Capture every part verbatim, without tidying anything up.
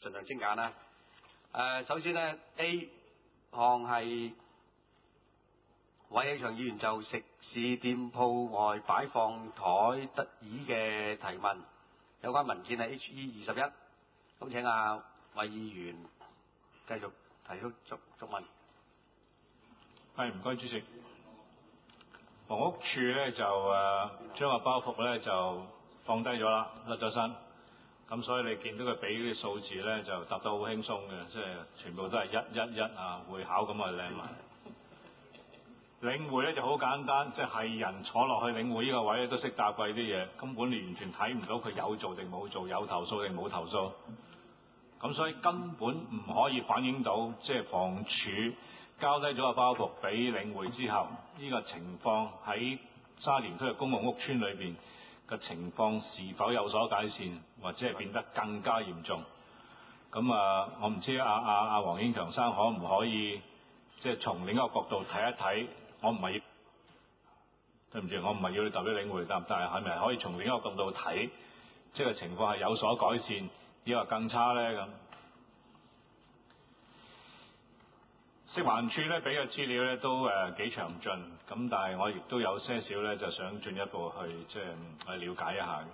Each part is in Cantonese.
盡量精簡啦。誒、呃，首先咧 A 項係韋啟祥議員就食肆店鋪外擺放台得椅嘅提問，有關文件係 H E 二十一，咁請阿韋議員繼續提出續續問。 係，唔該主席。房屋處咧就誒將個包袱咧就放低咗啦，甩咗身。咁所以你見到佢俾啲數字咧就答得好輕鬆嘅，即係全部都係一一一啊，會考咁啊靚埋。領會咧就好簡單，即係人坐落去領會呢個位咧都識答貴啲嘢，根本你完全睇唔到佢有做定冇做，有投訴定冇投訴。咁所以根本唔可以反映到即係房署交低咗個包袱俾領會之後，呢、這個情況喺沙田區嘅公共屋邨裏邊嘅情況是否有所改善，或者係變得更加嚴重？咁啊，我唔知阿阿阿黃英強生可唔可以即係從另一個角度睇一睇？我唔係對唔住，我唔係要你代表領會答，但係係咪可以從另一個角度睇，即係情況係有所改善，抑或更差咧咁？食環署咧俾嘅資料咧都誒幾詳盡，咁但係我亦都有些少咧就想進一步去即係去了解一下嘅。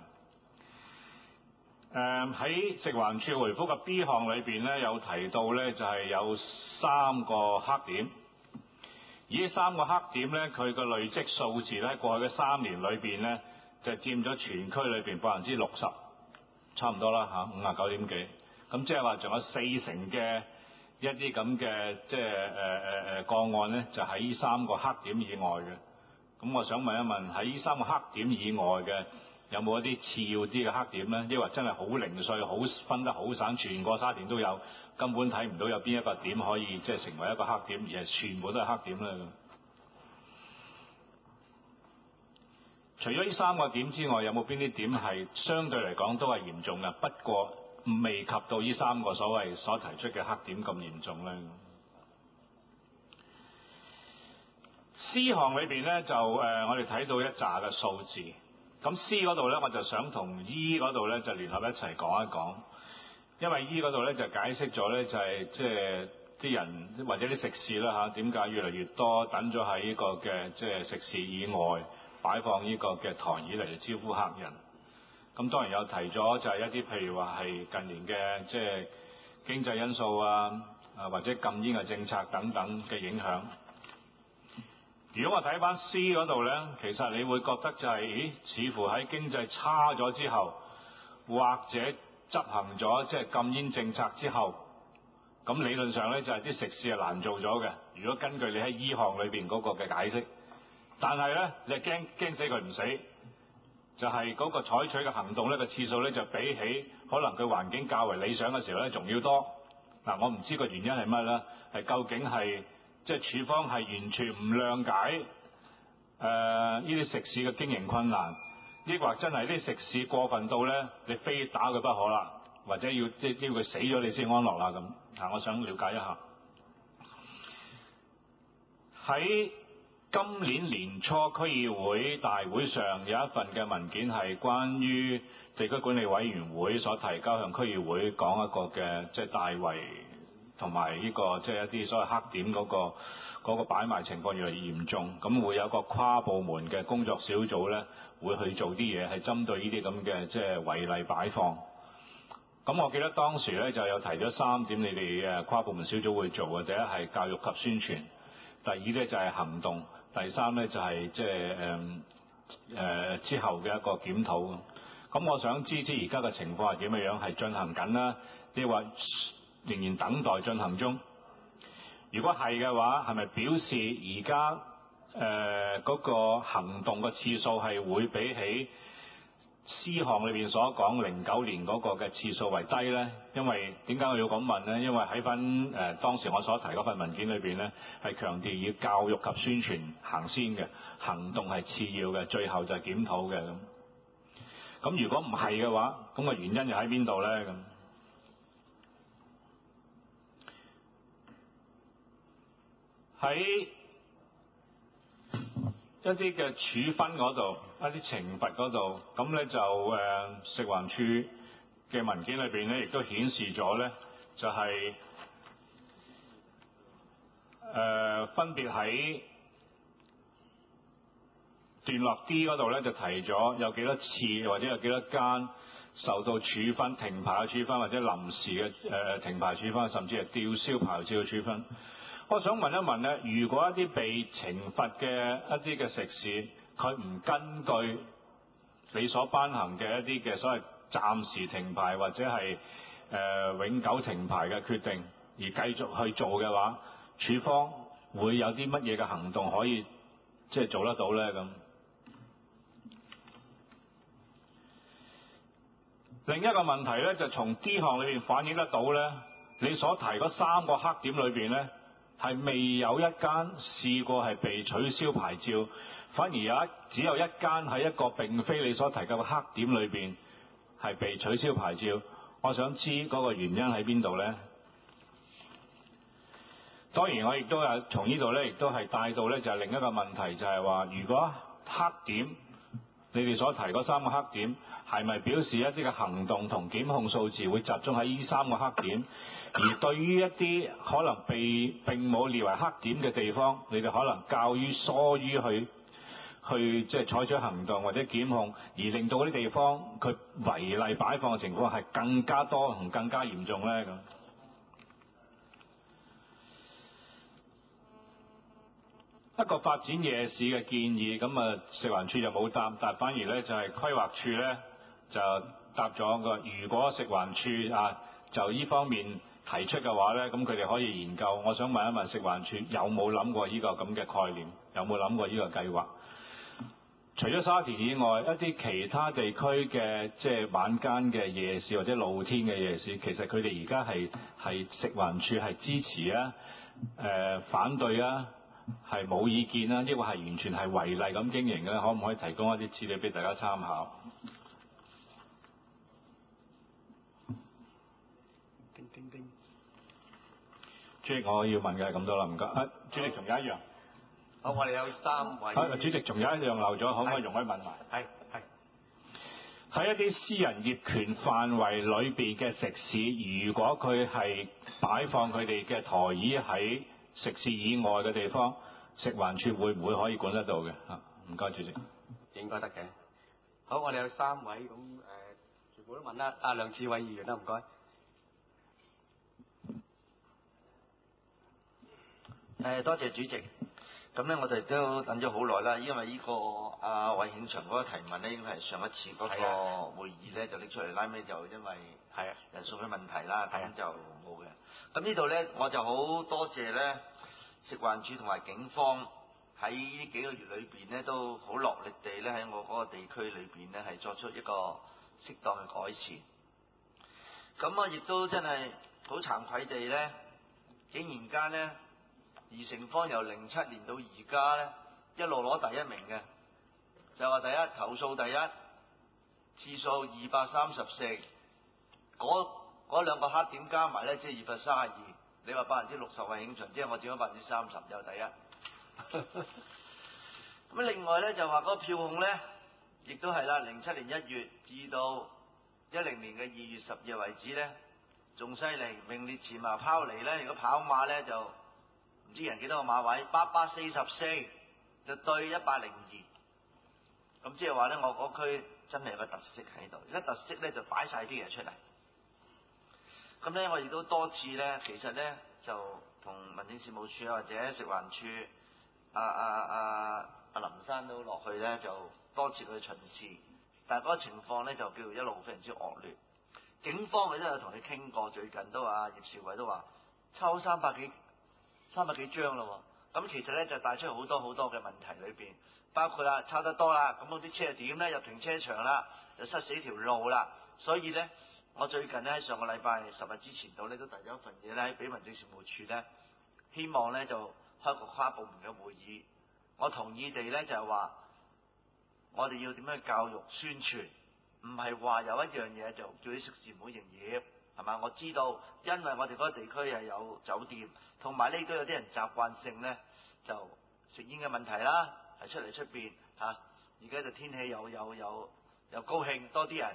誒喺食環署回覆嘅 B 項裏邊咧有提到咧就係有三個黑點，而呢三個黑點咧佢個累積數字咧過去嘅三年裏邊咧就佔咗全區裏邊百分之六十，差唔多啦嚇，五啊九點幾，咁即係話仲有四成嘅一啲咁嘅即係誒誒誒個案咧，就喺呢三個黑點以外嘅。咁我想問一問，喺呢三個黑點以外嘅，有冇一啲次要啲嘅黑點咧？抑或真係好零碎、好分得好散，全個沙田都有，根本睇唔到有邊一個點可以即係成為一個黑點，而係全部都係黑點咧？除咗呢三個點之外，有冇邊啲點係相對嚟講都係嚴重嘅？不過未及到呢三個所謂所提出嘅黑點咁嚴重咧。C 項裏邊咧就誒、呃，我哋睇到一紮嘅數字。咁 C 嗰度咧，我就想同 E 嗰度咧就聯合一齊講一講，因為 E 嗰度咧就解釋咗咧就係即係啲人或者啲食肆啦嚇，點解越嚟越多等咗喺呢個嘅即係食肆以外擺放呢個嘅台椅嚟招呼客人。咁當然有提咗就係一啲譬如話係近年嘅即係經濟因素啊，啊或者禁煙嘅政策等等嘅影響。如果我睇翻 C 嗰度咧，其實你會覺得就係、是，咦，似乎喺經濟差咗之後，或者執行咗即係禁煙政策之後，咁理論上咧就係、是、啲食肆係難做咗嘅。如果根據你喺 E 項裏邊嗰個嘅解釋，但係咧你係驚驚死佢唔死。就係嗰個採取嘅行動呢個次數咧，就比起可能佢環境較為理想嘅時候咧，仲要多。嗱，我唔知個原因係乜啦，係究竟係即係處方係完全唔諒解誒呢啲食肆嘅經營困難，抑或真係啲食肆過分到咧，你非打佢不可啦，或者要即係要佢死咗你先安樂啦咁。嗱，我想了解一下喺今年年初區議會大會上有一份嘅文件係關於地區管理委員會所提交向區議會講一個嘅即係大圍同埋呢個即係一啲所謂黑點嗰個嗰個擺賣情況越嚟越嚴重，咁會有個跨部門嘅工作小組咧會去做啲嘢係針對呢啲咁嘅即係違例擺放。咁我記得當時咧就有提咗三點，你哋誒跨部門小組會做嘅，第一係教育及宣傳，第二咧就係行動。第三咧就係即係誒誒之後嘅一個檢討。咁我想知知而家嘅情況係點樣樣，係進行緊啦，抑或仍然等待進行中？如果係嘅話，係咪表示而家誒嗰個行動嘅次數係會比起C項裏邊所講零九年嗰個嘅次數為低呢？因為點解我要咁問呢？因為喺翻誒當時我所提嗰份文件裏邊呢，係強調以教育及宣傳行先嘅，行動係次要嘅，最後就係檢討嘅咁。咁如果唔係嘅話，咁個原因又喺邊度呢？咁喺一啲嘅處分嗰度，一啲懲罰嗰度，咁咧就誒、呃、食環署嘅文件裏邊咧，亦都顯示咗咧，就係、是、誒、呃、分別喺段落 D 嗰度咧，就提咗有幾多次或者有幾多間受到處分、停牌嘅處分，或者臨時嘅誒、呃、停牌處分，甚至係吊銷牌照嘅處分。我想問一問咧，如果一啲被懲罰嘅一啲嘅食肆，佢唔根據你所頒行嘅一啲嘅所謂暫時停牌或者係誒、呃、永久停牌嘅決定，而繼續去做嘅話，處方會有啲乜嘢嘅行動可以即係做得到咧？咁另一個問題咧，就從 D 項裏邊反映得到咧，你所提嗰三個黑點裏邊咧，係未有一間試過係被取消牌照，反而有一只有一間喺一個並非你所提及嘅黑點裏邊係被取消牌照。我想知嗰個原因喺邊度呢？當然我亦都有從呢度咧，亦都係帶到咧就係另一個問題，就係話如果黑點你哋所提嗰三個黑點係咪表示一啲嘅行動同檢控數字會集中喺呢三個黑點？而對於一啲可能被並冇列為黑點嘅地方，你哋可能較於疏於去去即係採取行動或者檢控，而令到嗰啲地方佢違例擺放嘅情況係更加多同更加嚴重咧咁。一個發展夜市嘅建議，咁啊食環署就冇答，但反而咧就係規劃署咧就答咗個，如果食環署啊就呢方面提出嘅話咧，咁佢哋可以研究。我想問一問食環署有冇諗過呢個咁嘅概念，有冇諗過呢個計劃？除咗沙田以外，一啲其他地區嘅即係晚間嘅夜市或者露天嘅夜市，其實佢哋而家係係食環署係支持啊、誒、呃、反對啊？係冇意見啦，抑或係完全係違例咁經營嘅，可唔可以提供一啲資料俾大家參考？ 叮叮叮。 主席，我要問嘅係咁多啦，唔該。啊，主席仲有一樣。 好，我哋有三位。 啊，主席仲有一樣漏咗，可唔可以容許問埋？ 係係。 喺一啲私人業權範圍裏邊嘅食肆，如果佢係擺放佢哋嘅台椅喺食肆以外嘅地方，食環署會唔會可以管得到嘅？嚇，唔該，主席。 應該得嘅。好，我哋有三位咁誒、呃，全部都問啦。阿梁志偉議員啦，唔該。 誒，多謝主席。咁咧，我哋都等咗好耐啦，因為呢、這個阿韋慶祥嗰個提問咧，應該係上一次嗰個會議咧就拎出嚟，拉尾就因為係啊人數嘅問題啦，咁就冇嘅。咁呢度咧，我就好多謝咧食環署同埋警方喺呢幾個月裏邊咧，都好落力地咧喺我嗰個地區裏邊咧係作出一個適當嘅改善。咁我亦都真係好慚愧地咧，竟然間咧。而城方由零七年到而家咧，一路攞第一名嘅，就話第一投訴第一次數二百三十四，嗰嗰兩個黑點加埋咧，即係二百三十二。你話百分之六十係影場，即係我佔咗百分之三十，有第一。咁另外咧就話嗰個票控咧，亦都係啦，零七年一月至到一零年嘅二月十日為止咧，仲犀利，名列前茅拋離咧，如果跑馬咧就。唔知人幾多個馬位，八百四十四就對一百零二，咁即係話咧，我嗰區真係有個特色喺度。而家特色咧就擺晒啲嘢出嚟。咁咧，我亦都多次咧，其實咧就同民政事務處或者食環署阿阿阿阿林生都落去咧，就多次去巡視，但係嗰個情況咧就叫做一路非常之惡劣。警方佢都有同你傾過，最近都話葉兆偉都話抽三百幾。三百幾張咯，咁其實咧就帶出好多好多嘅問題裏邊，包括啦抄得多啦，咁嗰啲車係點咧？入停車場啦，就塞死條路啦，所以咧，我最近咧上個禮拜十日之前度咧都遞咗一份嘢咧俾民政事務處咧，希望咧就開個跨部門嘅會議，我同意地咧就係話，我哋要點樣教育宣傳，唔係話有一樣嘢就叫啲食肆唔好營業。係嘛？我知道，因為我哋嗰個地區係有酒店，同埋呢都有啲人習慣性咧就食煙嘅問題啦，係出嚟出邊嚇。而家就天氣又又又又高興，多啲人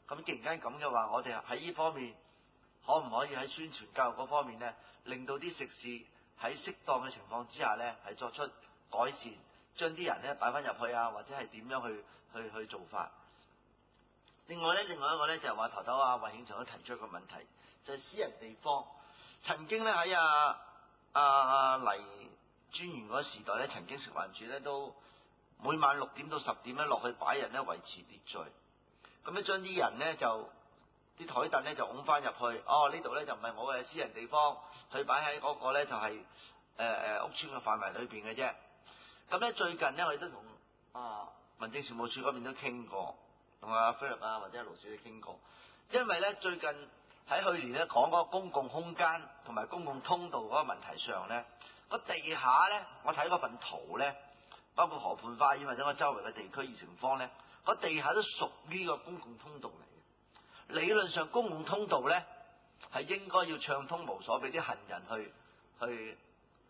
咁既然間咁嘅話，我哋喺呢方面可唔可以喺宣傳教育嗰方面咧，令到啲食肆喺適當嘅情況之下咧，係作出改善，將啲人咧擺翻入去啊，或者係點樣去去去做法？另外咧，另外一個咧就係話頭頭啊，衛慶祥都提出一個問題，就係、是、私人地方曾經咧喺啊啊啊黎專員嗰個時代咧，曾經食環署咧都每晚六點到十點咧落去擺人咧維持秩序，咁咧將啲人咧就啲台凳咧就拱翻入去，哦呢度咧就唔係我嘅私人地方，去擺喺嗰個咧就係誒誒屋村嘅範圍裏邊嘅啫。咁咧最近咧我哋都同啊民政事務處嗰邊都傾過，同阿菲律啊或者阿盧小姐傾過，因為咧最近喺去年咧講嗰個公共空間同埋公共通道嗰個問題上咧，個地下咧我睇嗰份圖咧，包括河畔花園或者我周圍嘅地區二城坊咧，個地下都屬於個公共通道嚟嘅。理論上公共通道咧係應該要暢通無阻俾啲行人去去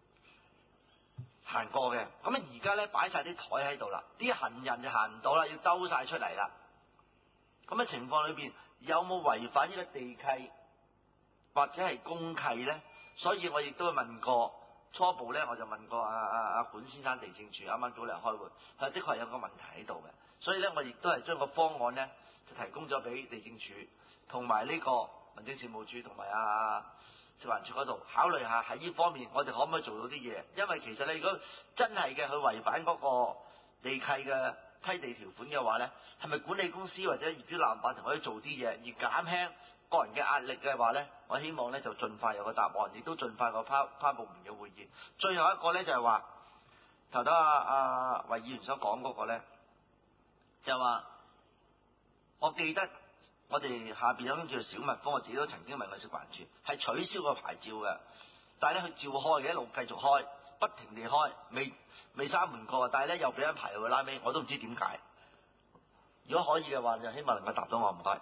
行過嘅。咁啊而家咧擺晒啲台喺度啦，啲行人就行唔到啦，要兜晒出嚟啦。咁嘅情況裏邊有冇違反呢個地契或者係公契咧？所以我亦都問過初步咧，我就問過阿阿阿管先生地政處啱啱早嚟開會，佢的確係有個問題喺度嘅。所以咧我亦都係將個方案咧就提供咗俾地政處同埋呢個民政事務處同埋阿食環署嗰度考慮下喺呢方面我哋可唔可以做到啲嘢？因為其實你如果真係嘅去違反嗰個地契嘅批地條款嘅話咧，係咪管理公司或者業主立案法團可以做啲嘢，而減輕個人嘅壓力嘅話咧，我希望咧就盡快有個答案，亦都盡快個跨跨部門嘅會議。最後一個咧就係話頭頭阿阿衛議員所講嗰個咧，就係話我記得我哋下邊有間叫做小蜜蜂，我自己都曾經問過食環署，係取消個牌照嘅，但係咧佢照開嘅，一路繼續開，不停地開，未未閂門過，但係咧又俾人排到去拉尾，我都唔知點解。如果可以嘅話，就希望能夠答到我，唔該。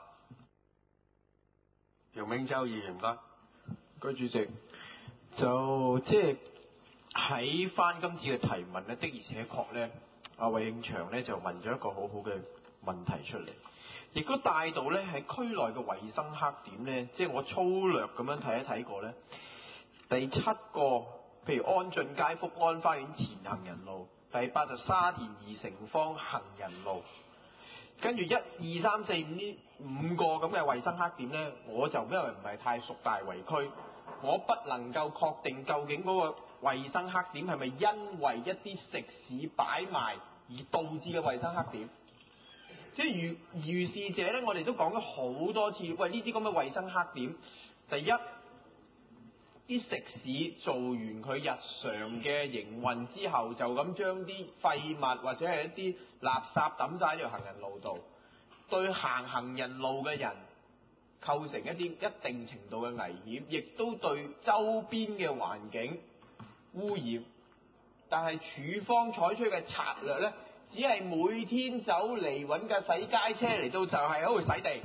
楊永洲議員唔該。 該主席，就即係喺翻今次嘅提問咧，的而且確咧，阿衛慶祥咧就問咗一個好好嘅問題出嚟，亦都帶到咧喺區內嘅衞生黑點咧，即係我粗略咁樣睇一睇過咧，第七個譬如安俊街福安花園前行人路，第八就沙田二城坊行人路，跟住一二三四五呢五個咁嘅衞生黑點咧，我就因為唔係太熟大圍區，我不能夠確定究竟嗰個衞生黑點係咪因為一啲食肆擺賣而導致嘅衞生黑點。即係如如是者咧，我哋都講咗好多次，喂呢啲咁嘅衞生黑點，第一啲食肆做完佢日常嘅營運之後，就咁將啲廢物或者係一啲垃圾抌晒喺條行人路度，對行行人路嘅人構成一啲一定程度嘅危險，亦都對周邊嘅環境污染。但係署方採取嘅策略咧，只係每天走嚟揾架洗街車嚟到就係喺度洗地，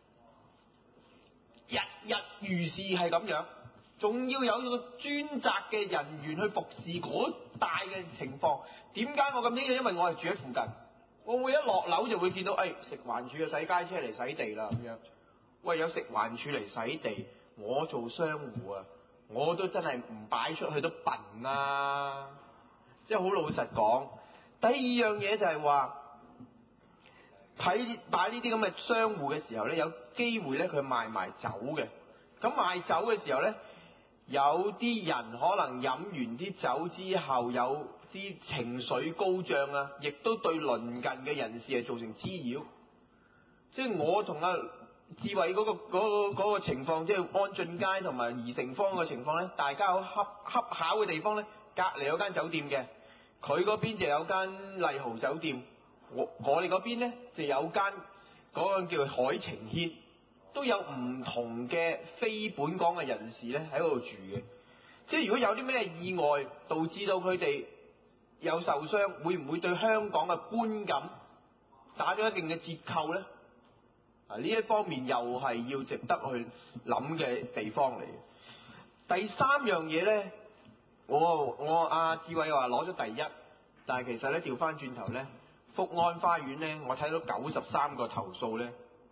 日日如是係咁樣，仲要有個專責嘅人員去服侍嗰帶嘅情況。點解我咁呢？因為我係住喺附近，我會一落樓就會見到，誒、哎、食環署嘅洗街車嚟洗地啦咁樣。喂，有食環署嚟洗地，我做商戶啊，我都真係唔擺出去都笨啦。即係好老實講。第二樣嘢就係話喺擺呢啲咁嘅商戶嘅時候咧，有機會咧佢賣埋酒嘅。咁賣酒嘅時候咧，有啲人可能飲完啲酒之後有啲情緒高漲啊，亦都對鄰近嘅人士係造成滋擾。即係我同阿志偉嗰個嗰個嗰個情況，即係安俊街同埋怡城坊嘅情況咧，大家好恰恰巧嘅地方咧，隔離有間酒店嘅。佢嗰邊就有間麗豪酒店，我我哋嗰邊咧就有間嗰個叫海晴軒，都有唔同嘅非本港嘅人士咧喺嗰度住嘅。即係如果有啲咩意外導致到佢哋有受傷，會唔會對香港嘅觀感打咗一定嘅折扣咧？啊，呢一方面又係要值得去諗嘅地方嚟。第三樣嘢咧。我我阿志偉話攞咗第一，但係其實咧調翻轉頭咧，福安花園咧，我睇到九十三個投訴咧，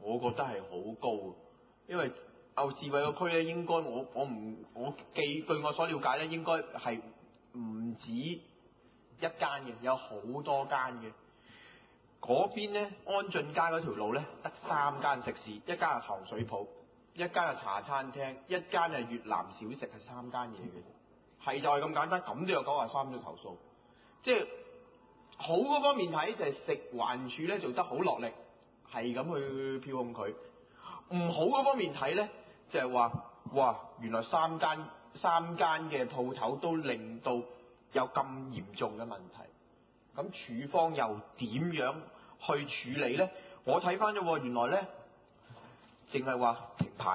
我覺得係好高，因為牛池圍個區咧，應該我我唔我記據我所了解咧，應該係唔止一間嘅，有好多間嘅。嗰邊咧，安俊街嗰條路咧，得三間食肆，一間係糖水鋪，一間係茶餐廳，一間係越南小食，係三間嘢嘅，係就係咁簡單，咁都有九十三宗投訴。即係好嗰方面睇就係食環署咧做得好落力，係咁去票控佢；唔好嗰方面睇咧就係話，哇，原來三間三間嘅鋪頭都令到有咁嚴重嘅問題。咁處方又點樣去處理呢？我睇翻咗，原來呢，淨係話停牌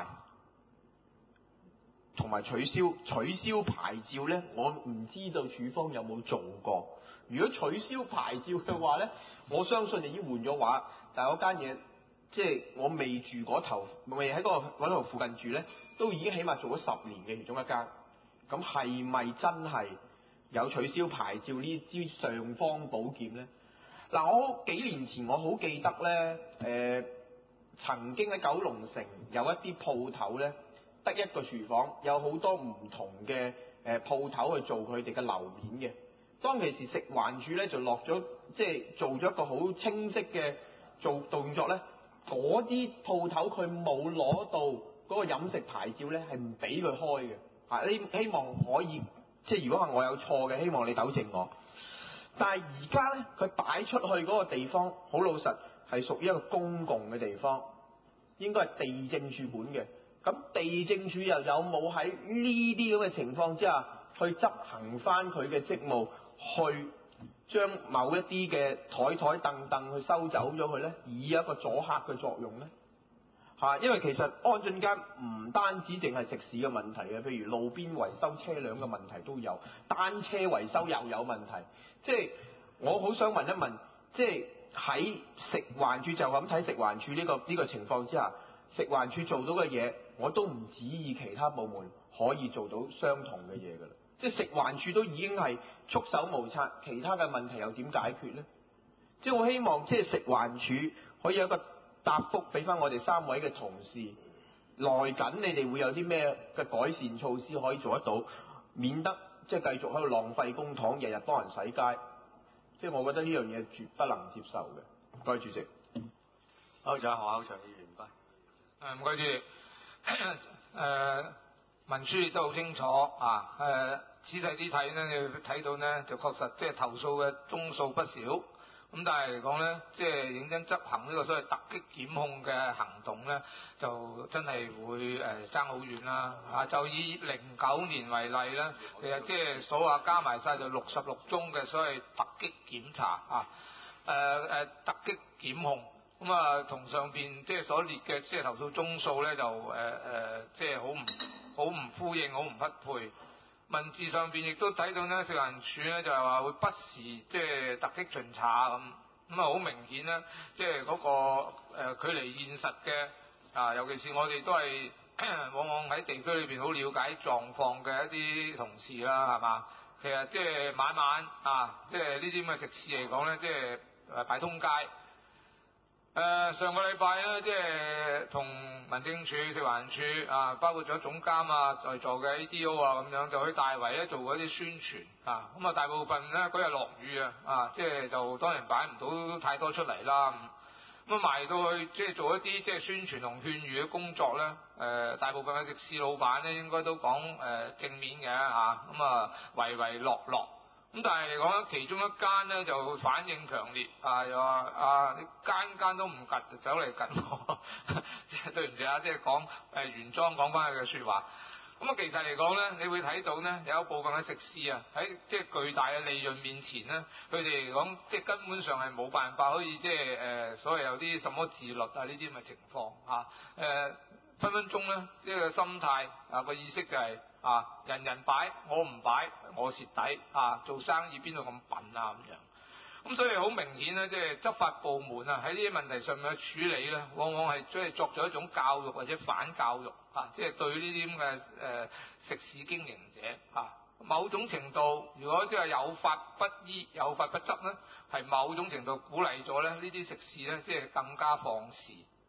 同埋取消取消牌照呢，我唔知道處方有冇做過。如果取消牌照嘅話呢，我相信已經換咗畫，但係嗰間嘢即係我未住嗰頭，未喺嗰個嗰度附近住呢，都已經起碼做咗十年嘅其中一間。咁係咪真係有取消牌照呢支尚方寶劍呢？嗱，我幾年前我好記得呢，誒、呃、曾經喺九龍城有一啲鋪頭呢，得一個廚房，有好多唔同嘅誒鋪頭去做佢哋嘅樓面嘅。當其時食環署呢就落咗，即係做咗一個好清晰嘅做動作呢，嗰啲鋪頭佢冇攞到嗰個飲食牌照呢，係唔俾佢開嘅。啊，你希望可以。即係如果係我有錯嘅，希望你糾正我。但係而家呢，佢擺出去嗰個地方，好老實係屬於一個公共嘅地方，應該係地政署管嘅。咁地政署又有冇喺呢啲咁嘅情況之下，去執行翻佢嘅職務，去將某一啲嘅枱枱凳凳去收走咗佢呢，以一個阻嚇嘅作用呢？嚇，因為其實安俊街唔單止淨係食肆嘅問題嘅，譬如路邊維修車輛嘅問題都有，單車維修又有問題。即係我好想問一問，即係喺食環署就咁睇食環署呢個呢個情況之下，食環署做到嘅嘢，我都唔指意其他部門可以做到相同嘅嘢㗎啦。即係食環署都已經係束手無策，其他嘅問題又點解決呢？即係我希望即係食環署可以有一個答覆俾翻我哋三位嘅同事，來緊你哋會有啲咩嘅改善措施可以做得到，免得即係繼續喺度浪費公帑，日日幫人洗街。即係我覺得呢樣嘢絕不能接受嘅。唔該主席。 好，仲有何厚祥議員，唔該。 誒唔該主席。誒文書亦都好清楚啊。誒仔細啲睇呢，你睇到呢，就確實即係投訴嘅宗數不少。咁但係嚟講咧，即係認真執行呢個所謂突擊檢控嘅行動咧，就真係會誒爭好遠啦。啊，就以零九年為例咧，其實即係數下加埋晒就六十六宗嘅所謂突擊檢查啊，誒、呃、誒突擊檢控。咁啊，同上邊即係所列嘅即係投訴宗數咧，就誒誒、呃、即係好唔好唔呼應，好唔匹配。文字上邊亦都睇到呢，食環署咧就係話會不時即係突擊巡查咁，咁啊好明顯咧，即係嗰個誒、呃、距離現實嘅啊，尤其是我哋都係往往喺地區裏邊好了解狀況嘅一啲同事啦，係嘛？其實即係晚晚啊，即係呢啲咁嘅食肆嚟講咧，即係誒擺通街。誒、呃、上個禮拜咧，即係同民政處、食環署啊，包括咗總監啊，在座嘅 A D O 啊，咁樣就去大圍咧做嗰啲宣傳啊。咁啊，大部分咧嗰日落雨啊，啊，即係就當然擺唔到太多出嚟啦。咁啊，埋到去即係做一啲即係宣傳同勸喻嘅工作咧。誒、呃，大部分嘅食肆老闆咧，應該都講誒、呃、正面嘅嚇。咁啊，唯唯諾諾。咁但係嚟講咧，其中一間咧就反應強烈，啊又話啊你間間都唔趌，就走嚟趌我，即係對唔住啊，即係講誒原裝講翻佢嘅説話。咁啊，其實嚟講咧，你會睇到咧，有一部分嘅食肆啊，喺即係巨大嘅利潤面前咧，佢哋嚟講即係根本上係冇辦法可以即係誒所謂有啲什麼自律啊呢啲咁嘅情況嚇誒，分分鐘咧即係個心態啊個意識就係、是。啊！人人擺，我唔擺，我蝕底啊！做生意邊度咁笨啊咁樣？咁所以好明顯咧，即係執法部門啊喺呢啲問題上面嘅處理咧，往往係即係作咗一種教育或者反教育啊！即係對呢啲咁嘅誒食肆經營者啊，某種程度如果即係有法不依、有法不執咧，係某種程度鼓勵咗咧呢啲食肆咧，即係更加放肆。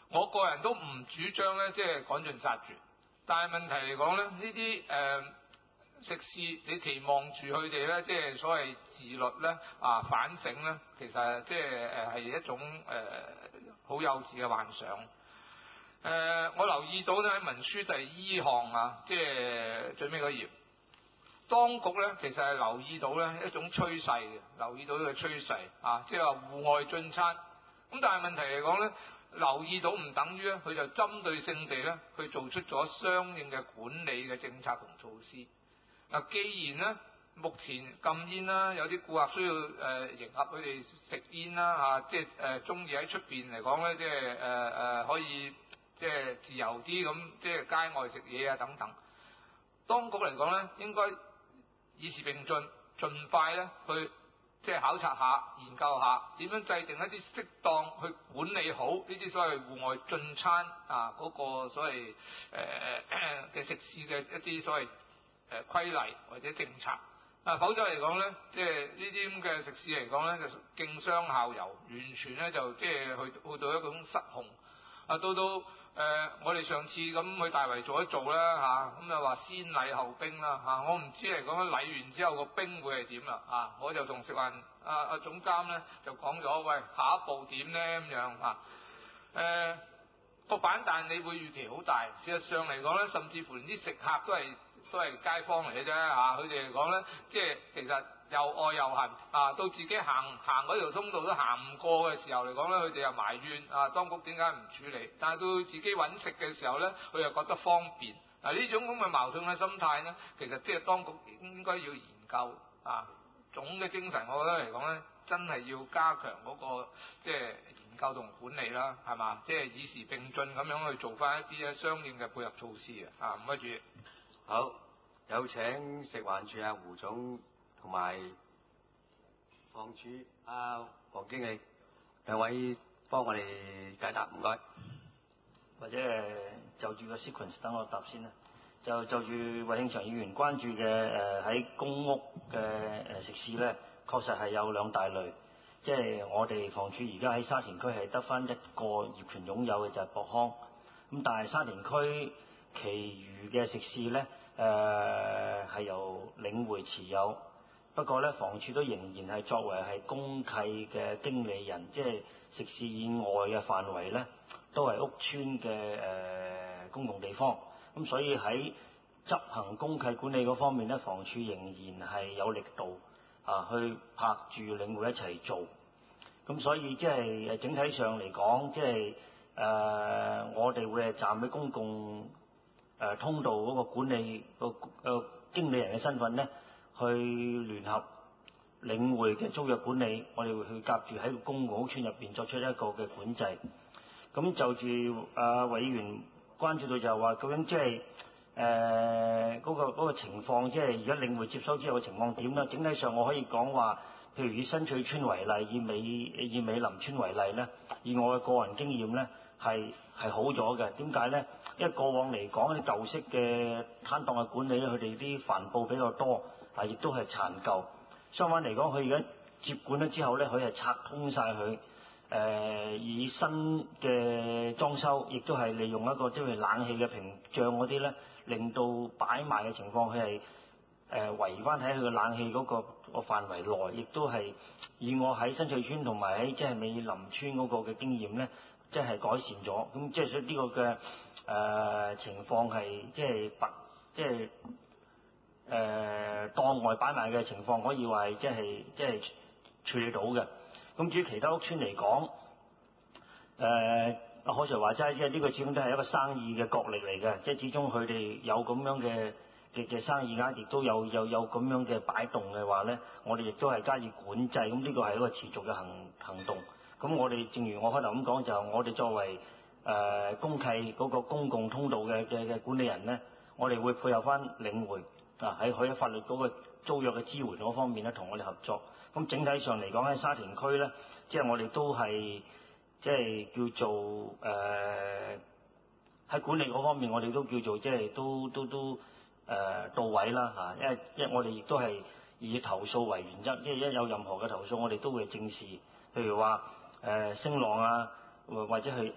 我個人都唔主張咧，即係趕盡殺絕。但係問題嚟講咧，呢啲誒食肆你期望住佢哋咧，即係所謂自律咧啊反省咧，其實即係誒係一種誒好、呃、幼稚嘅幻想。誒、呃，我留意到咧喺文書第一項啊，即係最尾嗰頁，當局咧其實係留意到咧一種趨勢嘅，留意到呢個趨勢啊，即係話戶外進餐。咁但係問題嚟講咧，留意到唔等於咧，佢就針對性地咧，去做出咗相應嘅管理嘅政策同措施。嗱，既然咧目前禁煙啦，有啲顧客需要誒、呃、迎合佢哋食煙啦嚇，即係誒中意喺出邊嚟講咧，即係誒誒可以即係自由啲咁，即係街外食嘢啊等等。當局嚟講咧，應該以時並進，盡快咧去即係考察下、研究下點樣制定一啲適當去管理好呢啲所謂戶外進餐啊嗰、那個所謂誒誒嘅食肆嘅一啲所謂誒規例或者政策。啊，否則嚟講咧，即係呢啲咁嘅食肆嚟講咧，就競相效尤，完全咧就即係去去到一種失控。啊，到到誒、呃、我哋上次咁去大圍做一做啦嚇，咁又話先禮後兵啦嚇、啊，我唔知嚟講禮完之後個兵會係點啦啊！我就同食環啊啊總監咧就講咗，喂，下一步點咧咁樣啊？誒個反彈你會預期好大，事實上嚟講咧，甚至乎連啲食客都係都係街坊嚟嘅啫嚇，佢哋嚟講咧，即係其實又愛又恨啊，到自己行行嗰條通道都行唔過嘅時候嚟講咧，佢哋又埋怨啊，當局點解唔處理？但係到自己揾食嘅時候咧，佢又覺得方便。嗱、啊、呢種咁嘅矛盾嘅心態咧，其實即係當局應該要研究啊，總嘅精神，我覺得嚟講咧，真係要加強嗰、那個即係研究同管理啦，係嘛？即係以時並進咁樣去做翻一啲咧相應嘅配合措施嘅啊，唔該主席。 好，有請食環署阿胡總同埋房署阿黃經理兩位幫我哋解答，唔該。 或者誒就住個 sequence 等我答先啦。就就住衛慶祥議員關注嘅誒喺公屋嘅誒食肆咧，確實係有兩大類。即係我哋房署而家喺沙田區係得翻一個業權擁有嘅就係博康。咁但係沙田區其餘嘅食肆咧，誒、呃、係由領匯持有。不過咧，房署都仍然係作為係公契嘅經理人，即係食肆以外嘅範圍咧，都係屋邨嘅誒、呃、公共地方。咁所以喺執行公契管理嗰方面咧，房署仍然係有力度啊，去拍住領匯一齊做。咁所以即係誒整體上嚟講，即係誒、呃、我哋會係站喺公共誒、呃、通道嗰個管理個誒、呃、經理人嘅身份咧，去聯合領匯嘅租約管理，我哋會去夾住喺個公共屋邨入邊作出一個嘅管制。咁就住啊委員關注到就係話，究竟即係誒嗰個嗰個情況，即係而家領匯接收之後嘅情況點咧？整體上我可以講話，譬如以新翠邨為例，以美以美林邨為例咧，以我嘅個人經驗咧，係係好咗嘅。點解咧？因為過往嚟講啲舊式嘅攤檔嘅管理咧，佢哋啲帆布比較多，啊，亦都係殘舊。相反嚟講，佢而家接管咗之後咧，佢係拆通晒佢。誒、呃、以新嘅裝修，亦都係利用一個即係冷氣嘅屏障嗰啲咧，令到擺賣嘅情況佢係誒圍翻喺佢嘅冷氣嗰個個範圍內，亦都係以我喺新翠邨同埋喺即係美林邨嗰個嘅經驗咧，即係改善咗。咁即係所以呢個嘅誒、呃、情況係即係白即係誒檔外擺賣嘅情況，可以話係即係即係處理到嘅。咁至於其他屋邨嚟講，誒阿海 Sir 話齋，即係呢個始終都係一個生意嘅角力嚟嘅，即係始終佢哋有咁樣嘅嘅嘅生意額，亦都有有有咁樣嘅擺動嘅話咧，我哋亦都係加以管制。咁呢個係一個持續嘅行行動。咁我哋正如我開頭咁講，就係我哋作為誒、呃、公契嗰個公共通道嘅嘅嘅管理人咧，我哋會配合翻領匯啊喺佢喺法律嗰個租約嘅支援嗰方面咧，同我哋合作。咁整體上嚟講喺沙田區咧，即係我哋都係即係叫做誒喺、呃、管理嗰方面，我哋都叫做即係都都都誒、呃、到位啦嚇。因為因為我哋亦都係以投訴為原則，即係一有任何嘅投訴，我哋都會正視。譬如話誒聲浪啊，或或者係誒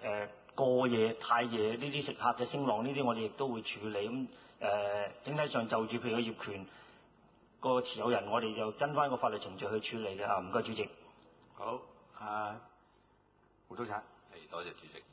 過夜太夜呢啲食客嘅聲浪，呢啲我哋亦都會處理。咁誒、呃、整體上就住譬如個業權個持有人，我哋就跟翻個法律程序去處理嘅。啊，唔該主席。 好，啊，胡督察。 係，多謝主席。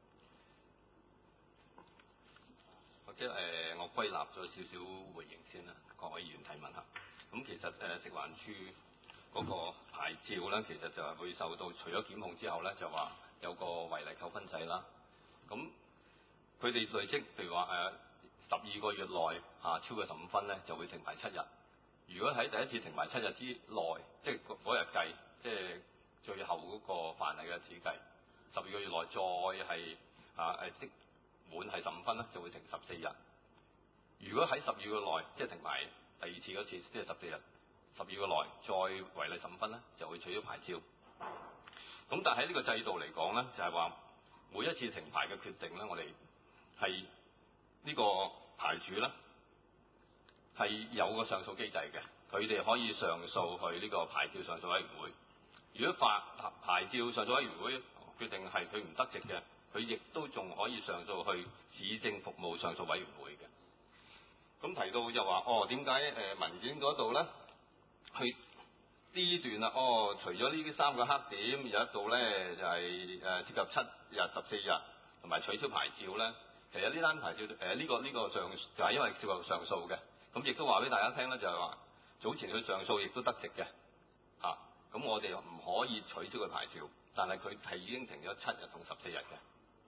或者誒、呃，我歸納咗少少回應先啦，各位議員提問下。咁其實誒、呃、食環署嗰個牌照咧，其實就係會受到除咗檢控之後咧，就話有個違例扣分制啦。咁佢哋累積，譬如話誒十二個月內嚇、啊、超過十五分咧，就會停牌七日。如果喺第一次停牌七日之內，即係嗰日計，即係最後嗰個範例嘅日子計，十二個月內再係啊誒即滿係十五分咧，就會停十四日。如果喺十二個月內，即係停埋第二次嗰次，即係十四日，十二個內再違例十五分咧，就會取消牌照。咁但係喺呢個制度嚟講咧，就係話每一次停牌嘅決定咧，我哋係呢個牌主咧係有個上訴機制嘅，佢哋可以上訴去呢個牌照上訴委員會。如果法牌照上訴委員會決定係佢唔得值嘅，佢亦都仲可以上訴去市政服務上訴委員會嘅。咁提到就話哦，點解誒文件嗰度咧去呢段啦？哦，除咗呢啲三個黑點，有一度咧就係誒涉及七日、十四日同埋取消牌照咧。其實呢單牌照誒呢、呃這個呢、這個上就係、是、因為涉及上訴嘅。咁亦都話俾大家聽咧，就係、是、話早前佢上訴亦都得直嘅嚇。咁、啊、我哋唔可以取消佢牌照，但係佢係已經停咗七日同十四日嘅。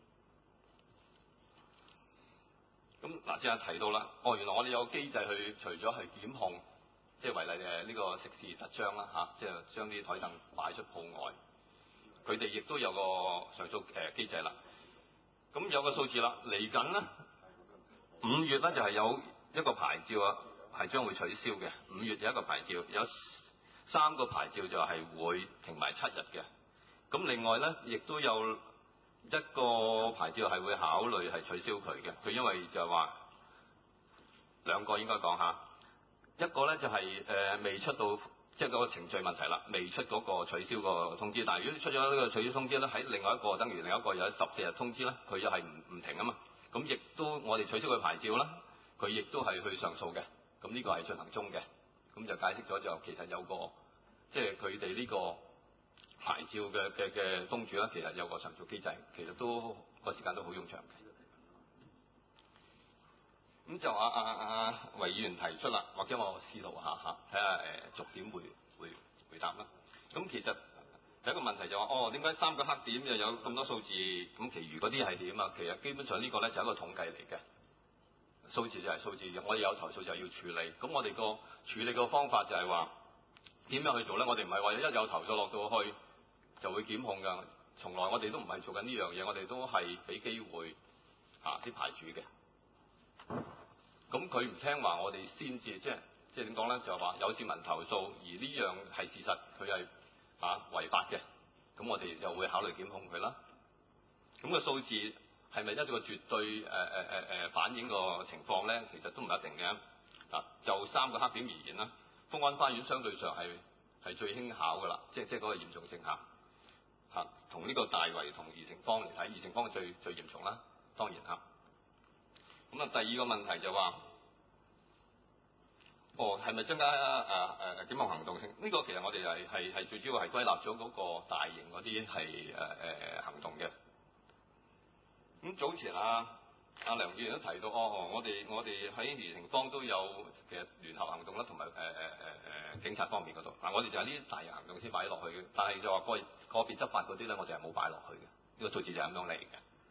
咁嗱，即係提到啦，哦，原來我哋有機制去，除咗係檢控，即係違例誒呢個食肆罰章啦嚇，即係將啲台凳擺出鋪外，佢哋亦都有個上訴誒機制啦。咁有個數字啦，嚟緊咧五月咧就係有一個牌照啊，係將會取消嘅。五月有一個牌照，有三個牌照就係會停埋七日嘅。咁另外咧，亦都有一個牌照係會考慮係取消佢嘅。佢因為就係話兩個應該講下，一個咧就係、是、誒、呃、未出到即係嗰個程序問題啦，未出嗰個取消個通知。但係如果出咗呢個取消通知咧，喺另外一個等於另一個有十四日通知咧，佢又係唔唔停啊嘛。咁亦都我哋取消佢牌照啦，佢亦都係去上訴嘅。咁呢個係進行中嘅。咁就解釋咗就其實有個即係佢哋呢個牌照嘅嘅嘅東主咧，其實有個上訴機制，其實都個時間都好冗長嘅。咁就啊啊啊，維議員提出啦，或者我試圖下下睇下誒逐點回回回答啦。咁其實第一個問題就話、是、哦，點解三個黑點又有咁多數字？咁其餘嗰啲係點啊？其實基本上呢個咧就係一個統計嚟嘅，數字就係數字，我哋有投訴就要處理。咁我哋個處理個方法就係話點樣去做咧？我哋唔係話一有投訴落到去就會檢控㗎，從來我哋都唔係做緊呢樣嘢，我哋都係俾機會啊啲牌主嘅。咁佢唔聽話，我哋先至即係即係點講咧？就係話有市民投訴，而呢樣係事實，佢係啊違法嘅，咁我哋就會考慮檢控佢啦。咁個數字係咪一個絕對誒誒誒誒反映個情況咧？其實都唔一定嘅。啊，就三個黑點而言啦，福安花園相對上係係最輕巧㗎啦，即係即係嗰個嚴重性下嚇，同呢個大圍同怡晴坊嚟睇，怡晴坊最最嚴重啦，當然嚇。咁啊，第二個問題就話，哦，係咪增加誒誒檢控行動性？呢、這個其實我哋係係係最主要係歸納咗嗰個大型嗰啲係誒誒行動嘅。咁早前啊，阿梁議員都提到，哦，我哋我哋喺怡晴坊都有其實聯合行動啦，同埋誒誒誒誒警察方面嗰度。嗱，我哋就係呢啲大型行動先擺落去嘅，但係就話個個別執法嗰啲咧，我哋係冇擺落去嘅。呢、這個數字就係咁樣嚟嘅。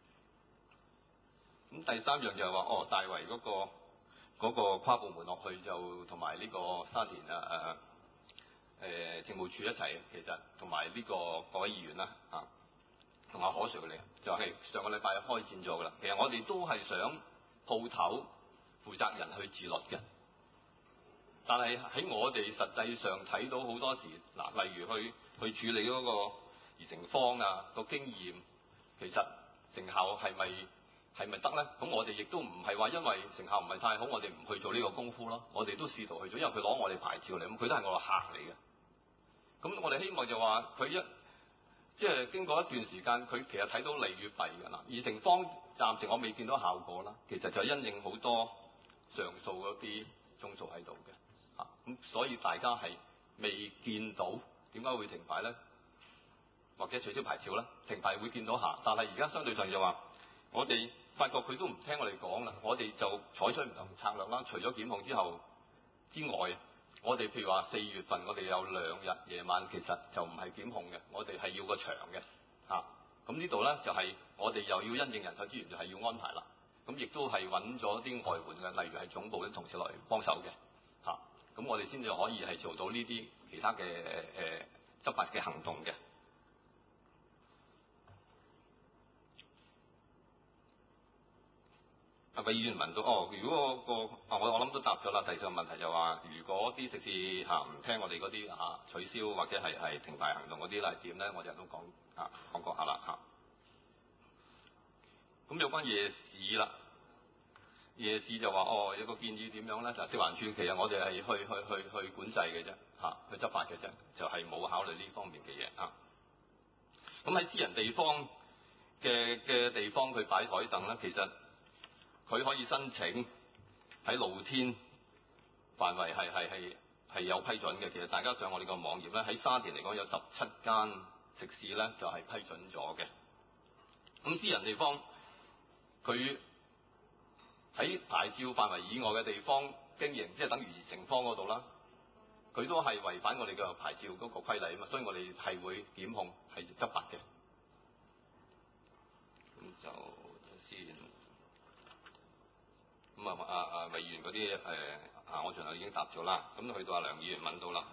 咁第三樣就係話，哦，大圍嗰、那個嗰、那個跨部門落去就同埋呢個沙田啊誒誒政務處一齊，其實同埋呢個各位議員啦啊，同阿何 Sir 嚟，就係、是、上個禮拜開展咗噶啦。其實我哋都係想鋪頭負責人去自律嘅，但係喺我哋實際上睇到好多時嗱，例如去去處理嗰個怡晴坊啊個經驗，其實成效係咪？係咪得咧？咁我哋亦都唔係話因為成效唔係太好，我哋唔去做呢個功夫咯。我哋都試圖去做，因為佢攞我哋牌照嚟，咁佢都係我個客嚟嘅。咁我哋希望就話佢一即係經過一段時間，佢其實睇到利與弊㗎啦。而城方暫時我未見到效果啦，其實就因應好多上訴嗰啲宗數喺度嘅，嚇咁所以大家係未見到點解會停牌咧，或者取消牌照咧？停牌會見到下，但係而家相對上就話，我哋發覺佢都唔聽我哋講啦，我哋就採取唔同策略啦。除咗檢控之後之外，我哋譬如話四月份我哋有兩日夜晚其實就唔係檢控嘅，我哋係要個場嘅，嚇咁呢度咧就係、是、我哋又要因應人手資源就係要安排啦。咁亦都係揾咗啲外援嘅，例如係總部啲同事落嚟幫手嘅，嚇、啊、咁我哋先至可以係做到呢啲其他嘅誒、呃、執法嘅行動嘅。啊，魏議員問到哦，如果、個啊我我諗都答咗啦。第四個問題就話，如果啲食肆嚇唔聽我哋嗰啲嚇取消或者係係停牌行動嗰啲咧係點咧？我哋都講啊講過下啦嚇。咁有關夜市啦，夜市就話哦有個建議點樣咧？就食環署其實我哋係去去去去管制嘅啫嚇，去執法嘅啫，就係、是、冇考慮呢方面嘅嘢啊。咁喺私人地方嘅嘅地方去擺台凳咧，其實佢可以申請喺露天範圍係係係係有批准嘅。其實大家上我哋個網頁咧，喺沙田嚟講有十七間食肆咧就係、是、批准咗嘅。咁私人地方佢喺牌照範圍以外嘅地方經營，即係等於城方嗰度啦，佢都係違反我哋嘅牌照嗰個規例啊嘛，所以我哋係會檢控係執法嘅。咁就先。咁啊啊啊，魏議員嗰啲誒啊，我仲有已經答咗啦。咁去到阿梁議員問到啦，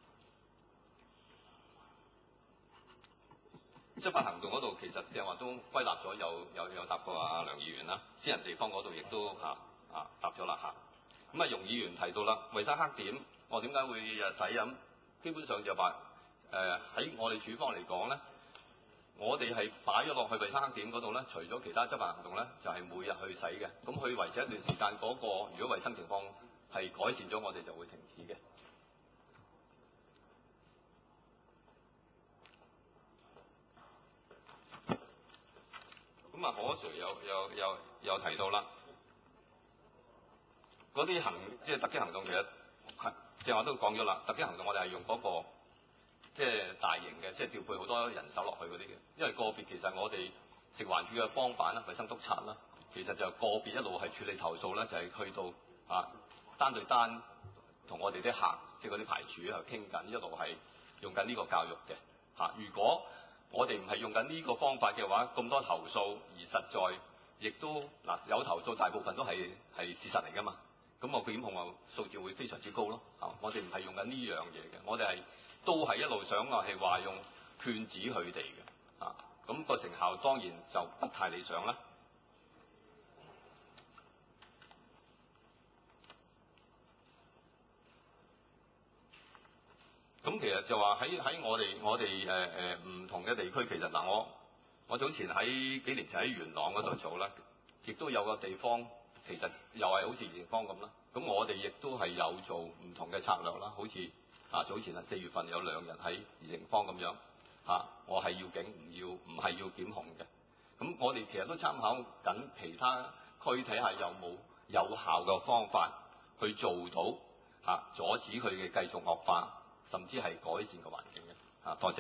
執法行動嗰度其實即係話都歸納咗，有有有答過阿梁議員啦。私人地方嗰度亦都嚇啊答咗啦嚇。咁啊，容議員提到啦，衞生黑點，我點解會誒使咁？基本上就話誒喺我哋處方嚟講咧。我哋係擺咗落去衞生黑點嗰度咧，除咗其他執法行動咧，就係、是、每日去洗嘅。咁去維持一段時間，嗰、那個如果衞生情況係改善咗，我哋就會停止嘅。咁啊，何 Sir 又又又又提到啦，嗰啲行即係突擊行動，其實係即係我都講咗啦，突擊行動我哋係用嗰、那個。即係大型嘅，即係調配好多人手落去嗰啲嘅。因為個別其實我哋食環署嘅幫辦啦、衞生督察啦，其實就個別一路係處理投訴咧，就係、是、去到啊單對單同我哋啲客，即係嗰啲牌主喺度傾緊，一路係用緊呢個教育嘅嚇、啊。如果我哋唔係用緊呢個方法嘅話，咁多投訴而實在亦都嗱、啊、有投訴，大部分都係係事實嚟㗎嘛。咁我檢控啊數字會非常之高咯。啊，我哋唔係用緊呢樣嘢嘅，我哋係。都係一路想話係話用勸止佢哋嘅，啊，咁、那個成效當然就不太理想啦。咁其實就話喺喺我哋我哋誒誒唔同嘅地區，其實嗱我我早前喺幾年前喺元朗嗰度做啦，亦都有個地方其實又係好似元芳咁啦。咁我哋亦都係有做唔同嘅策略啦，好似。啊！早前啊，四月份有兩日喺怡盈坊咁樣，嚇、啊、我係要警，唔要唔係要檢控嘅。咁我哋其實都參考緊其他區，睇下有冇有，有效嘅方法去做到嚇、啊、阻止佢嘅繼續惡化，甚至係改善個環境嘅。嚇、啊，多謝。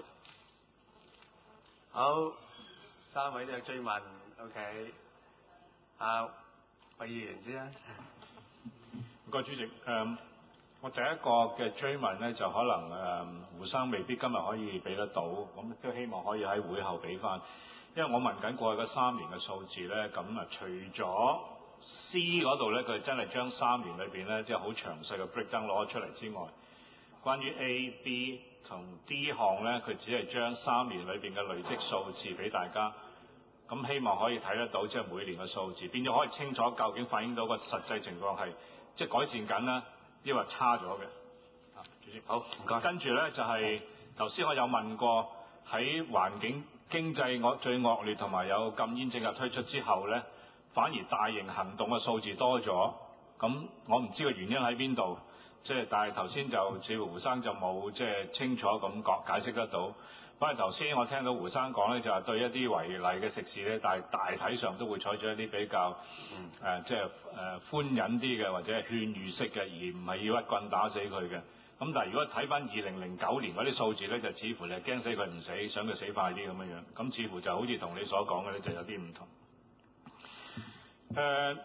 好，三位都有追問 ，OK。啊，魏議員先啊。 唔該，主席。誒、嗯。我第一個嘅追問咧，就可能誒、嗯、胡生未必今日可以俾得到，咁都希望可以喺會後俾翻。因為我問緊過去嗰三年嘅數字咧，咁啊除咗 C 嗰度咧，佢真係將三年裏邊咧，即係好詳細嘅 breakdown 攞咗出嚟之外，關於 A、B 同 D 項咧，佢只係將三年裏邊嘅累積數字俾大家。咁希望可以睇得到，即係每年嘅數字，變咗可以清楚究竟反映到個實際情況係即係改善緊啦。抑或差咗嘅，啊，主席好唔該。跟住咧就係頭先我有問過，喺環境經濟惡最惡劣同埋有禁煙政策推出之後咧，反而大型行動嘅數字多咗。咁我唔知個原因喺邊度，即係但係頭先就似乎胡生就冇即係清楚咁講解釋得到。 不過頭先我聽到胡生講咧，就係對一啲違例嘅食肆咧，但係大體上都會採取一啲比較誒即係誒寬忍啲嘅，或者係勸喻式嘅，而唔係要一棍打死佢嘅。咁但係如果睇翻二零零九年嗰啲數字咧，就似乎你係驚死佢唔死，想佢死快啲咁樣樣。咁似乎就好似同你所講嘅咧，就有啲唔同。誒、呃，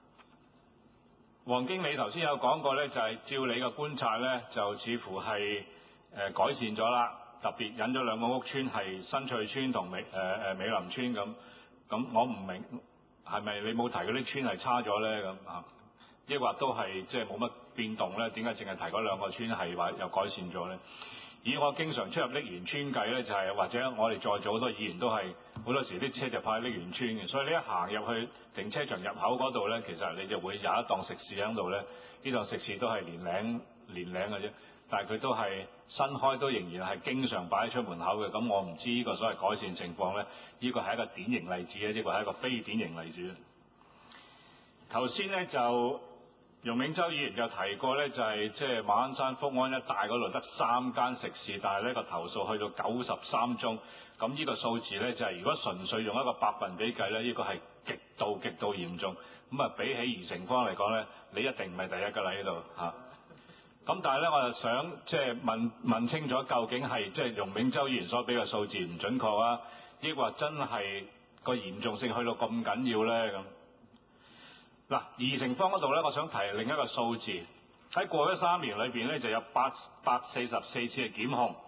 黃經理頭先有講過咧，就係、是、照你嘅觀察咧，就似乎係誒、呃、改善咗啦。特別引咗兩個屋村係新翠村同美誒誒、呃、美林村咁。咁我唔明係咪你冇提嗰啲村係差咗咧咁啊？抑或都係即係冇乜變動咧？點解淨係提嗰兩個村係話又改善咗咧？以我經常出入瀝源村計咧，就係、是、或者我哋在座好多議員都係好多時啲車就泊喺瀝源村嘅，所以你一行入去停車場入口嗰度咧，其實你就會有一檔食肆喺度咧。呢檔食肆都係年零年零嘅啫，但係佢都係新開，都仍然係經常擺喺出門口嘅。咁我唔知呢個所謂改善情況咧，呢個係一個典型例子咧，呢個係一個非典型例子。頭先咧就容銘洲議員就提過咧，就係即係馬鞍山福安一帶嗰度得三間食肆，但係呢個投訴去到九十三宗。咁呢個數字咧就係、是、如果純粹用一個百分比計咧，呢、這個係極度極度嚴重。咁啊，比起宜城坊嚟講咧，你一定唔係第一㗎啦呢度嚇。咁但係咧，我就想即係、就是、問問清楚，究竟係即係容銘洲議員所俾嘅數字唔準確啊，抑或真係個嚴重性去到咁緊要咧咁？嗱，宜城坊嗰度咧，我想提另一個數字，喺過去三年裏邊咧，就有八百四十四次嘅檢控，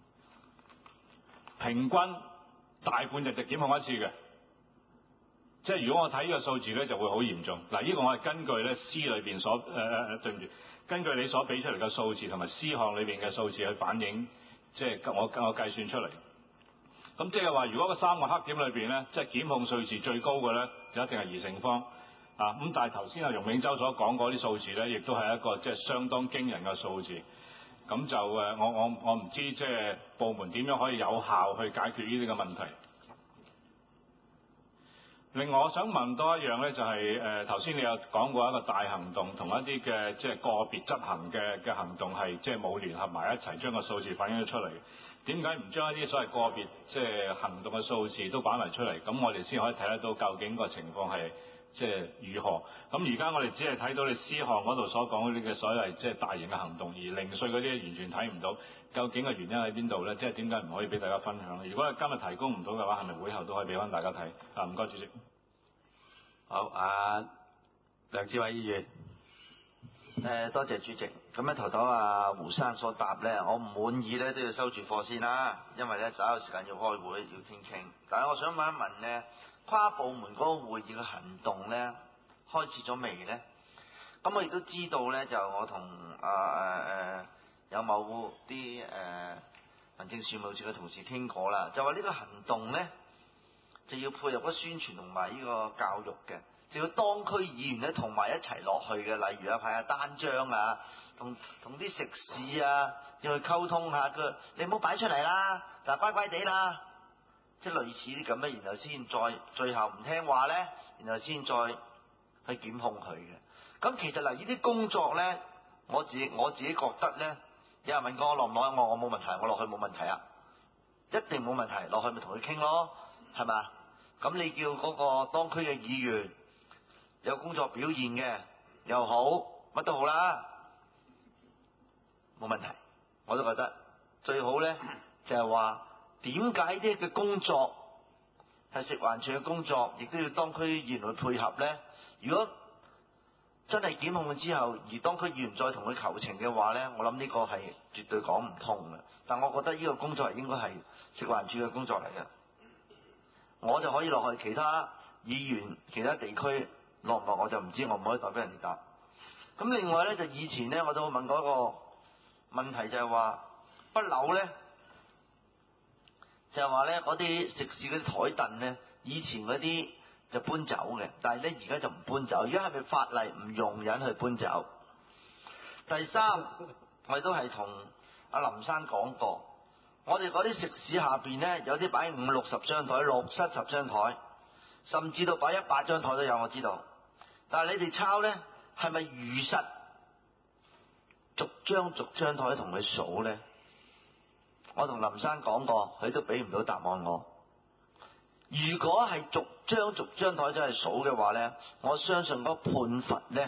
平均大半日就檢控一次嘅。即係如果我睇呢個數字咧，就會好嚴重。嗱，呢個我係根據咧 C 裏邊所誒誒誒對唔住，根據你所俾出嚟嘅數字同埋 C 項裏邊嘅數字去反映，即係我我計算出嚟。咁即係話，如果個三個黑點裏邊咧，即係檢控數字最高嘅咧，就一定係宜城坊。啊，咁但係頭先阿容銘洲所講嗰啲數字咧，亦都係一個即係相當驚人嘅數字。咁就誒，我我我唔知即係部門點樣可以有效去解決呢啲嘅問題。另外，我想問多一樣咧，就係誒頭先你有講過一個大行動，同一啲嘅即係個別執行嘅嘅行動係即係冇聯合埋一齊，將個數字反映咗出嚟。點解唔將一啲所謂個別即係行動嘅數字都擺埋出嚟？咁我哋先可以睇得到究竟個情況係即係如何？咁而家我哋只係睇到你 C 項嗰度所講嗰啲嘅所謂即係大型嘅行動，而零碎嗰啲完全睇唔到。究竟嘅原因喺邊度咧？即係點解唔可以俾大家分享咧？如果係今日提供唔到嘅話，係咪會後都可以俾翻大家睇？啊，唔該，主席。 好，啊，梁志偉議員。 誒、呃，多謝主席。咁咧頭頭啊胡生所答咧，我唔滿意咧都要收住貨先啦，因為咧稍有時間要開會要傾傾。但係我想問一問咧，跨部門嗰個會議嘅行動咧開始咗未咧？咁我亦都知道咧，就我同啊誒誒有某啲誒、呃、民政事務處嘅同事傾過啦，就話呢個行動咧就要配合嗰宣傳同埋呢個教育嘅。就要當區議員咧同埋一齊落去嘅，例如啊派下單張啊，同同啲食肆啊要去溝通下佢，你唔好擺出嚟啦，就乖乖地啦，即係類似啲咁嘅，然後先再最後唔聽話咧，然後先再去檢控佢嘅。咁其實嗱，呢啲工作咧，我自己我自己覺得咧，有人問過我落唔落，我我冇問題，我落去冇問題啊，一定冇問題，落去咪同佢傾咯，係咪？咁你叫嗰個當區嘅議員有工作表現嘅又好，乜都好啦，冇問題。我都覺得最好咧，就係話點解啲嘅工作係食環署嘅工作，亦都要當區議員去配合咧？如果真係檢控之後，而當區議員再同佢求情嘅話咧，我諗呢個係絕對講唔通嘅。但我覺得呢個工作係應該係食環署嘅工作嚟嘅，我就可以落去其他議員、其他地區。落唔落我就唔知，我唔可以代表人哋答。咁另外咧，就以前咧我都問過一個問題，就係話不朽咧，就係話咧嗰啲食肆嗰啲台凳咧，以前嗰啲就搬走嘅，但係咧而家就唔搬走。而家係咪法例唔容忍去搬走？第三，我哋都係同阿林生講過，我哋嗰啲食肆下邊咧有啲擺五六十張台、六七十張台，甚至到擺一百張台都有，我知道。但係你哋抄咧，係咪如實逐張逐張台同佢數咧？ 我同林生講過，佢都俾唔到答案我。如果係逐張逐張台仔去數嘅話咧，我相信嗰判罰咧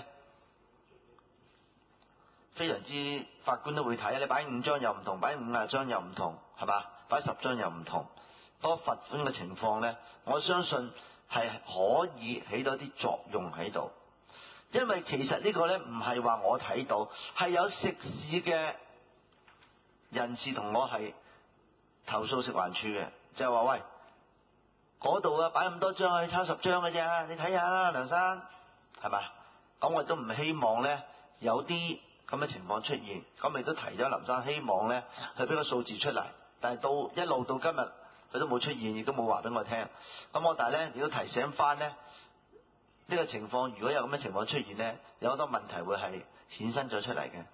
非常之，法官都會睇。你擺五張又唔同，擺五廿張又唔同，係嘛？擺十張又唔同。嗰個罰款嘅情況咧，我相信係可以起到啲作用喺度。因為其實呢個咧唔係話我睇到，係有食肆嘅人士同我係投訴食環署嘅，就係話喂，嗰度啊擺咁多張去抄十張嘅啫，你睇下啦，梁生，係咪？咁我都唔希望咧有啲咁嘅情況出現。咁亦都提咗林生，希望咧佢俾個數字出嚟，但係到一路到今日佢都冇出現，亦都冇話俾我聽。咁我但係咧亦都提醒翻咧。呢個情況如果有咁嘅情況出現呢，有好多問題會係衍生咗出嚟嘅。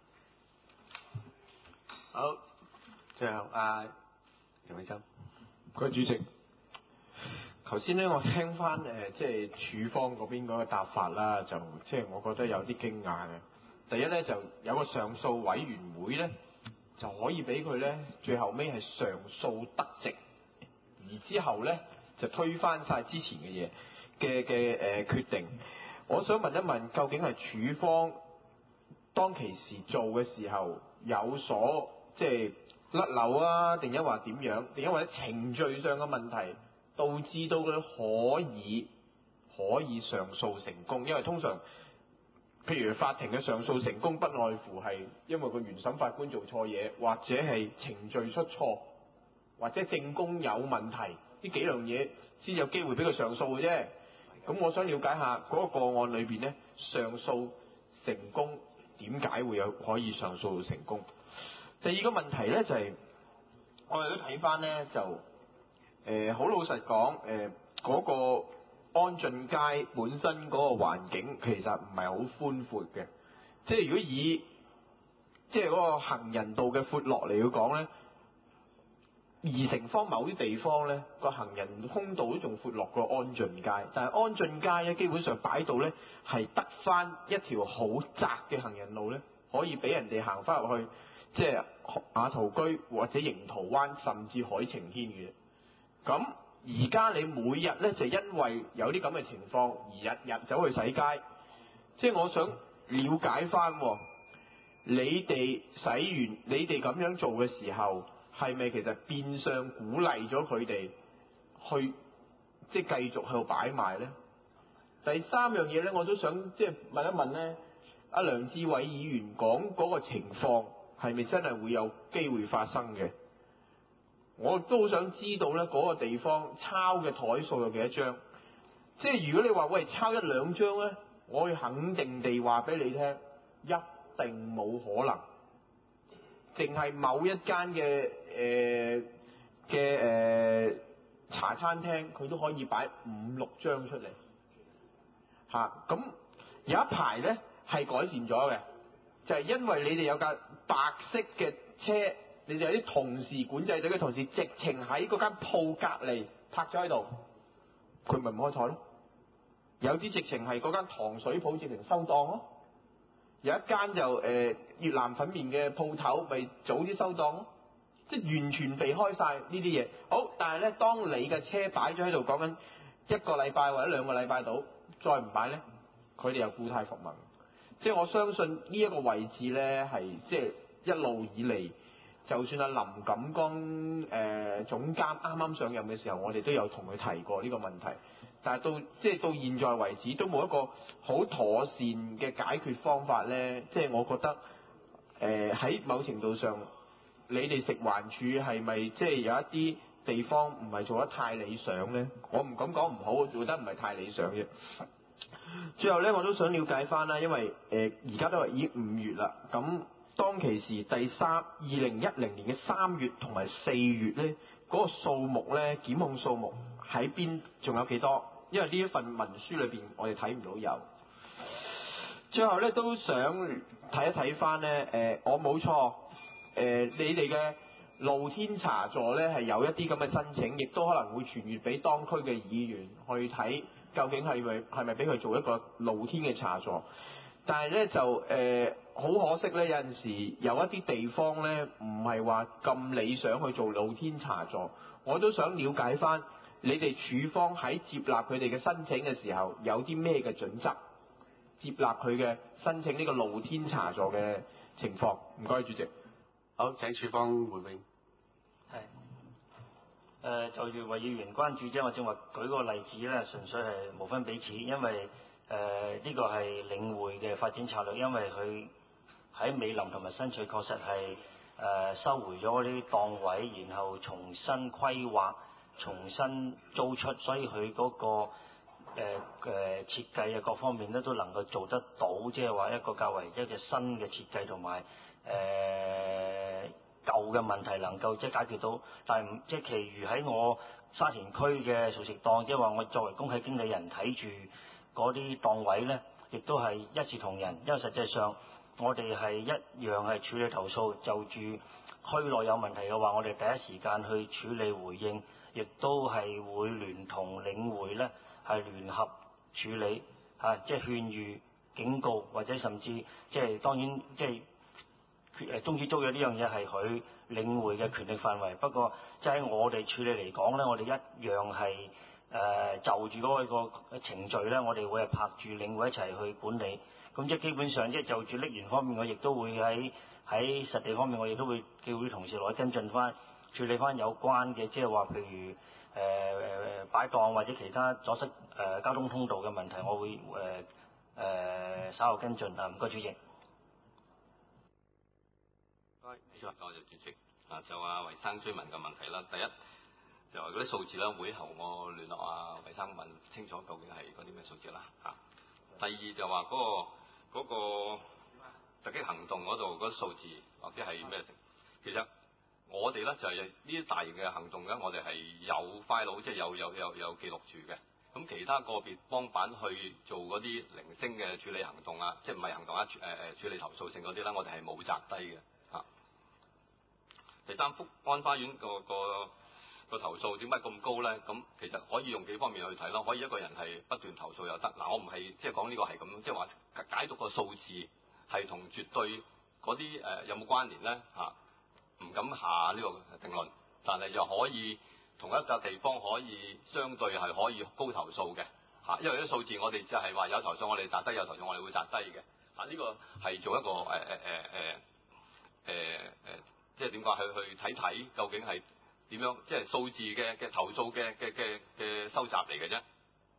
好，最後阿楊永森， 各位主席，頭先咧我聽翻誒即係處方嗰邊嗰個答法啦，就即係我覺得有啲驚訝嘅。第一咧就有個上訴委員會咧，就可以俾佢咧最後尾係上訴得直，而之後咧就推翻晒之前嘅嘢。嘅嘅誒決定，我想問一問，究竟係處方當其時做嘅時候有所即係甩漏啊，定因話點樣？定因為程序上嘅問題導致到佢可以可以上訴成功？因為通常譬如法庭嘅上訴成功，不外乎係因為個原審法官做錯嘢，或者係程序出錯，或者證供有問題，呢幾樣嘢先有機會俾佢上訴嘅啫。咁我想了解下嗰個個案裏邊咧，上訴成功點解會有可以上訴成功？第二個問題咧就係、是、我哋都睇翻咧就誒好、呃、老實講誒嗰個安俊街本身嗰個環境其實唔係好寬闊嘅，即係如果以即係嗰個行人道嘅闊落嚟去講咧。二城坊某啲地方咧，個行人通道都仲闊落過安俊街，但係安俊街咧基本上擺到咧係得翻一條好窄嘅行人路咧，可以俾人哋行翻入去，即係雅圖居或者櫻桃灣甚至海晴軒嘅。咁而家你每日咧就因為有啲咁嘅情況而日日走去洗街，即係我想了解翻，你哋洗完你哋咁樣做嘅時候。係咪其實變相鼓勵咗佢哋去即係繼續喺度擺賣咧？第三樣嘢咧，我都想即係問一問咧，阿梁志偉議員講嗰個情況係咪真係會有機會發生嘅？我都好想知道咧，嗰個地方抄嘅台數有幾多張？即係如果你話喂抄一兩張咧，我可以肯定地話俾你聽，一定冇可能。淨係某一間嘅誒嘅誒茶餐廳，佢都可以擺五六張出嚟嚇。咁、啊、有一排咧係改善咗嘅，就係、是、因為你哋有架白色嘅車，你哋有啲同事管制隊嘅同事，直情喺嗰間鋪隔離泊咗喺度，佢咪唔開台咯。有啲直情係嗰間糖水鋪直情收檔咯。有一間就誒、呃、越南粉麵嘅鋪頭，咪早啲收檔咯，即係完全避開晒呢啲嘢。好，但係咧，當你嘅車擺咗喺度，講緊一個禮拜或者兩個禮拜到，再唔擺咧，佢哋又故態復萌。即係我相信呢一個位置咧，係即係一路以嚟，就算阿林錦江誒、呃、總監啱啱上任嘅時候，我哋都有同佢提過呢個問題。但係到即係到現在為止都冇一個好妥善嘅解決方法咧，即係我覺得誒喺、呃、某程度上，你哋食環署係咪即係有一啲地方唔係做得太理想咧？我唔敢講唔好，做得唔係太理想嘅。最後咧，我都想了解翻啦，因為誒而家都係已經五月啦，咁當其時第三二零一零年嘅三月同埋四月咧，嗰、那個數目咧檢控數目喺邊仲有幾多？因為呢一份文書裏邊我哋睇唔到有。最後咧都想睇一睇翻咧，誒我冇錯，誒你哋嘅露天茶座咧係有一啲咁嘅申請，亦都可能會傳閱俾當區嘅議員去睇，究竟係咪係咪俾佢做一個露天嘅茶座？但係咧就誒、呃， 好可惜咧，有陣時有一啲地方咧唔係話咁理想去做露天茶座，我都想了解翻你哋處方喺接納佢哋嘅申請嘅時候有啲咩嘅準則，接納佢嘅申請呢個露天茶座嘅情況。唔該，主席。 好，請處方回應。 係。誒、呃、就住為議員關注啫，我正話舉個例子咧，純粹係無分彼此，因為誒呢、呃這個係領匯嘅發展策略，因為佢喺美林同埋新翠確實係誒、呃、收回咗嗰啲檔位，然後重新規劃、重新租出，所以佢嗰、那個誒誒、呃、設計啊各方面咧都能夠做得到，即係話一個較為一個新嘅設計同埋誒舊嘅問題能夠即係解決到，但係唔即係其餘喺我沙田區嘅熟食檔，即係話我作為公契經理人睇住嗰啲檔位咧，亦都係一視同仁，因為實際上我哋係一樣係處理投訴，就住區內有問題嘅話，我哋第一時間去處理回應，亦都係會聯同領匯咧係聯合處理嚇、啊，即係勸喻、警告或者甚至即係當然即係。誒終止租約呢樣嘢係佢領匯嘅權力範圍，不過即係喺我哋處理嚟講咧，我哋一樣係誒、呃、就住嗰個程序咧，我哋會係拍住領匯一齊去管理。咁即係基本上即係就住瀝源方面，我亦都會喺喺實地方面，我亦都會叫啲同事落去跟進翻處理翻有關嘅，即係話譬如誒誒、呃、擺檔或者其他阻塞誒、呃、交通通道嘅問題，我會誒誒、呃、稍後跟進啊。唔該，主席。 多謝主席。啊，就阿維生追問嘅問題啦。第一就話嗰啲數字啦，會後我聯絡阿維生問清楚究竟係嗰啲咩數字啦。嚇、啊。第二就話嗰、嗰個嗰、嗰個突擊行動嗰度嗰啲數字或者係咩？其實我哋咧就係呢啲大型嘅行動咧，我哋係有 file 即係有有有有記錄住嘅。咁其他個別幫辦去做嗰啲零星嘅處理行動啊，即係唔係行動啊？誒、呃、誒處理投訴性嗰啲咧，我哋係冇擲低嘅。第三，福安花園個個個投訴點解咁高咧？咁其實可以用幾方面去睇咯。可以一個人係不斷投訴又得。嗱，我唔係即係講呢個係咁，即係話解讀個數字係同絕對嗰啲誒有冇關聯咧嚇？唔敢下呢個定論，但係就可以同一個地方可以相對係可以高投訴嘅嚇。因為啲數字我哋就係話有投訴我哋擲低，有投訴我哋會擲低嘅嚇。呢個係做一個誒誒誒誒誒誒。即係點講？去去睇睇究竟係點樣？即係數字嘅嘅投訴嘅嘅嘅嘅收集嚟嘅啫。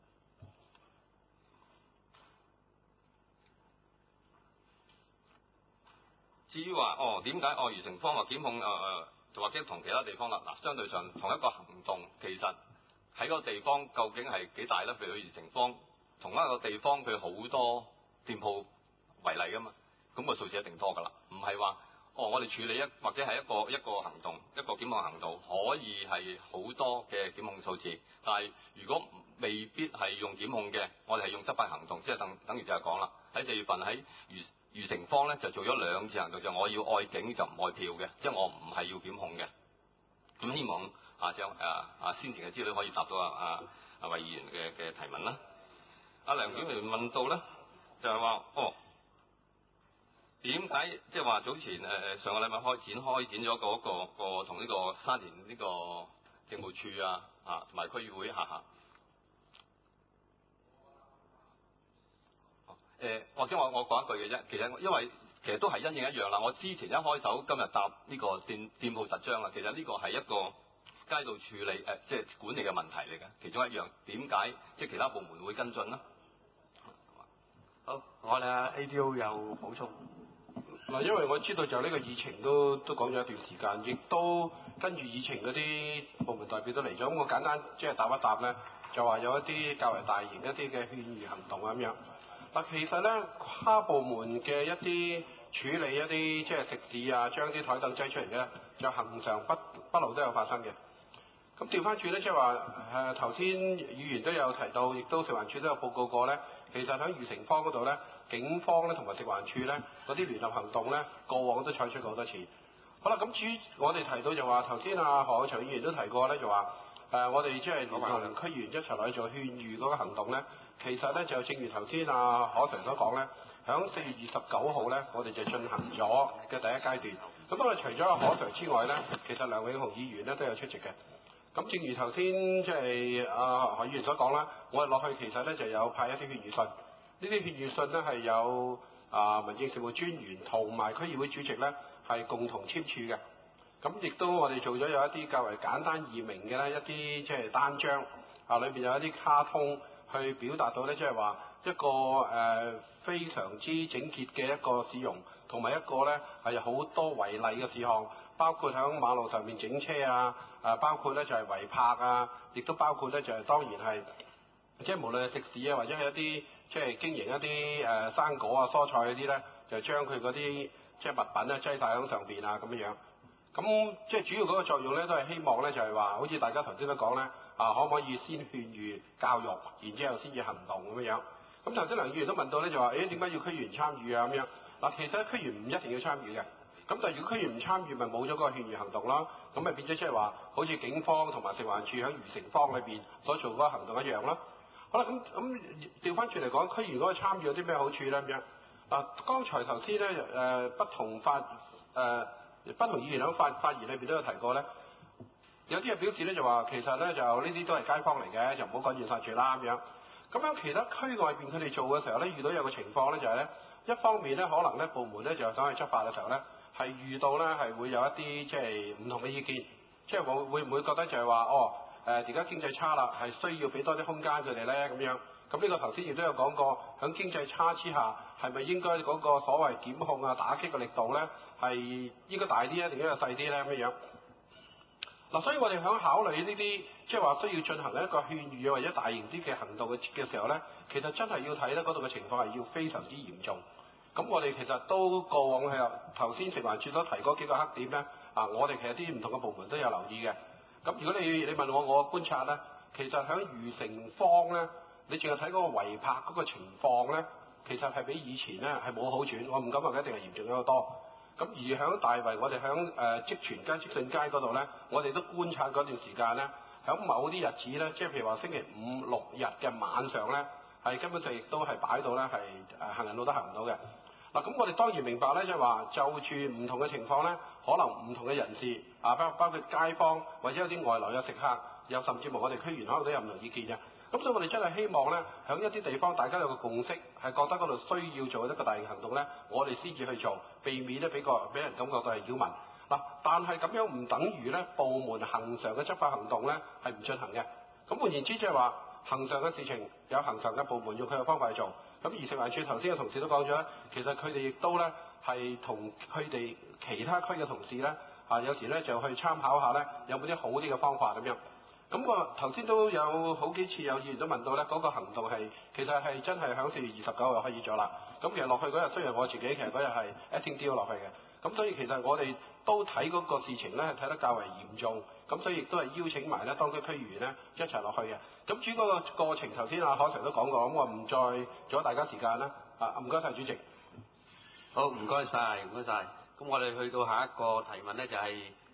至於話哦點解哦愉城坊話檢控誒誒，就、呃、或者同其他地方啦嗱，相對上同一個行動，其實喺嗰個地方究竟係幾大咧？譬如愉城坊同一個地方佢好多店鋪為例㗎嘛，咁、個數字一定多㗎啦，唔係話。哦，我哋處理一或者係一個一個行動，一個檢控行動，可以係好多嘅檢控數字。但係如果未必係用檢控嘅，我哋係用執法行動，即係等等於就係講啦。喺四月份喺愉愉城坊咧就做咗兩次行動，就我要愛警就唔愛票嘅，即係我唔係要檢控嘅。咁希望啊將誒啊先前嘅資料可以答到啊啊啊位議員嘅嘅提問啦。阿梁檢員問到咧，就係話哦。點解即係話早前誒、呃、上個禮拜開展開展咗嗰個個同呢個沙田呢個政務處啊啊同埋區議會下下誒，或者我我講一句嘅啫，其實因為其實都係因應一樣啦。我之前一開手今日答呢個店店鋪實章啦，其實呢個係一個街道處理誒、呃、即係管理嘅問題嚟嘅，其中一樣點解即係其他部門會跟進呢？ 好，我哋阿 A D O 有補充。 嗱，因為我知道就呢個議程都都講咗一段時間，亦都跟住議程嗰啲部門代表都嚟咗，咁我簡單即係答一答咧，就話有一啲較為大型一啲嘅勸喻行動咁樣。嗱，其實咧跨部門嘅一啲處理一啲即係食肆啊，將啲台凳擠出嚟嘅，就恆常不不嬲都有發生嘅。咁調翻轉咧，即係話誒頭先議員都有提到，亦都食環署都有報告過咧，其實喺愉城坊嗰度咧。警方咧同埋食環署咧嗰啲聯合行動咧，過往都採取過好多次。好啦，咁至於我哋提到就話頭先啊何啟祥議員都提過咧，就話誒、呃、我哋即係聯同區議員一齊嚟做勸喻嗰個行動咧，其實咧就正如頭先啊何 Sir 所講咧， 響四月二十九號咧，我哋就進行咗嘅第一階段。咁我哋除咗阿可 Sir 之外咧，其實梁永雄議員咧都有出席嘅。咁正如頭先即係阿何議員所講啦，我哋落去其實咧就有派一啲勸喻信，呢啲勸喻信咧係有啊民政事務專員同埋區議會主席咧係共同簽署嘅。咁亦都我哋做咗有一啲較為簡單易明嘅咧一啲即係單張啊，裏邊有一啲卡通去表達到咧即係話一個誒、呃、非常之整潔嘅一個市容，同埋一個咧係好多違例嘅事項，包括喺馬路上面整車啊，啊包括咧就係違泊啊，亦都包括咧就係、是、當然係即係無論係食肆啊，或者係一啲即係經營一啲誒、呃、生果啊、蔬菜嗰啲咧，就將佢嗰啲即係物品咧擠晒喺上邊啊咁樣樣。咁即係主要嗰個作用咧，都係希望咧就係話，好似大家頭先都講咧，啊可唔可以先勸喻教育，然之後先至行動咁樣樣。咁頭先梁議員都問到咧，就話誒點解要區議員參與啊咁樣？嗱，其實區議員唔一定要參與嘅。咁但係如果區議員唔參與，咪冇咗嗰個勸喻行動啦。咁咪變咗即係話，好似警方同埋食環署喺漁城坊裏邊所做嗰個行動一樣啦。好啦，咁咁調翻轉嚟講，區議員嗰個參與有啲咩好處咧咁樣？嗱，剛才頭先咧誒不同法誒。呃不同議員喺發發言裏邊都有提過咧，有啲人表示咧就話其實咧就呢啲都係街坊嚟嘅，就唔好趕盡殺絕啦咁樣。咁樣其他區外邊佢哋做嘅時候咧，遇到有個情況咧就係咧，一方面咧可能咧部門咧就想去執法嘅時候咧，係遇到咧係會有一啲即係唔同嘅意見，即係會會唔會覺得就係話哦誒而家經濟差啦，係需要俾多啲空間佢哋咧咁樣。咁呢個頭先亦都有講過，喺經濟差之下，係咪應該嗰個所謂檢控啊、打擊嘅力度咧，係應該大啲咧，定應該細啲咧咁樣？嗱，所以我哋喺考慮呢啲即係話需要進行一個勸喻或者大型啲嘅行動嘅嘅時候咧，其實真係要睇咧嗰度嘅情況係要非常之嚴重。咁我哋其實都過往係頭先食環署所提嗰幾個黑點咧，啊，我哋其實啲唔同嘅部門都有留意嘅。咁如果你你問我我觀察咧，其實喺漁城坊咧。你淨係睇嗰個違泊嗰個情況咧，其實係比以前咧係冇好轉，我唔敢話一定係嚴重咗好多。咁而響大圍，我哋響誒積泉街、積信街嗰度咧，我哋都觀察嗰段時間咧，響某啲日子咧，即係譬如話星期五六日嘅晚上咧，係根本上亦都係擺到咧係誒行人路都行唔到嘅。嗱，咁我哋當然明白咧，即係話就住唔同嘅情況咧，可能唔同嘅人士啊，包包括街坊或者有啲外來嘅食客，又甚至乎我哋區員可能都有唔同意見嘅。咁所以我哋真係希望咧，喺一啲地方大家有個共識，係覺得嗰度需要做一個大型行動咧，我哋先至去做，避免咧俾個俾人感覺到係擾民。嗱，但係咁樣唔等於咧部門恒常嘅執法行動咧係唔進行嘅。咁換言之，即係話恒常嘅事情有恒常嘅部門用佢嘅方法去做。咁而食環署頭先嘅同事都講咗，其實佢哋亦都咧係同佢哋其他區嘅同事咧啊，有時咧就去參考下咧，有冇啲好啲嘅方法咁樣。咁我頭先都有好幾次有議員都問到咧，嗰、那個行動係其實係真係響四月二十九號開始咗啦。咁其實落去嗰日，雖然我自己其實嗰日係 acting deal 落去嘅，咁所以其實我哋都睇嗰個事情咧係睇得較為嚴重，咁所以亦都係邀請埋咧當區區議員咧一齊落去嘅。咁至於嗰個過程，頭先阿可 Sir 都講過，咁我唔再阻大家時間啦。啊，唔該晒主席。 好，唔該晒，唔該晒。咁我哋去到下一個提問咧，就係、是。